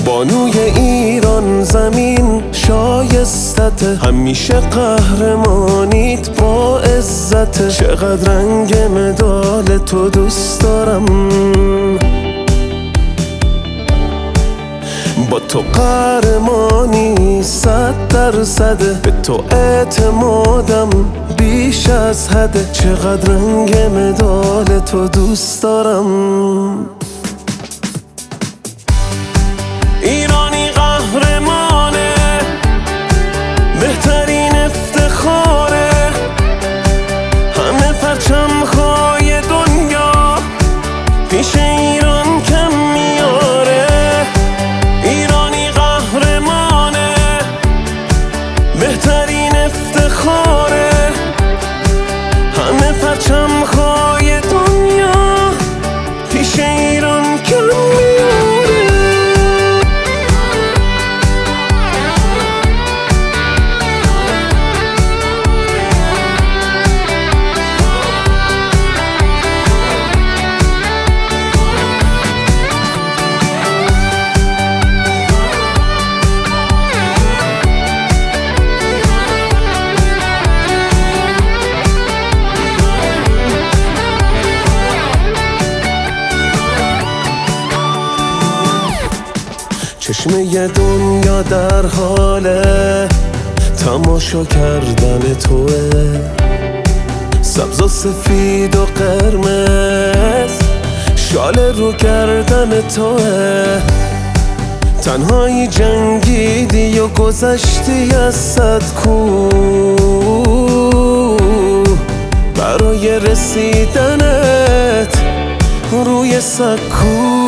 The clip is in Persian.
بانوی ایران زمین شایستته، همیشه قهرمانیت با عزته. چقدر رنگ مدال تو دوست دارم، با تو قهرمانی 100%. به تو اعتمادم بیش از حده. چقدر رنگ مدال تو دوست دارم. ایرانی قهرمانه، بهترین افتخاره، همه پرچم‌های دنیا پیش ایران کم میاره. ایرانی قهرمانه، بهترین افتخاره، همه پرچم‌های دنیا پیش ایران کم میاره. چشمه دنیا در حال تماشا کردن توه، سبز و سفید و قرمز شال رو گردن توه. تنهایی جنگیدی و گذشتی از 100 کوه، برای رسیدنت روی سکو.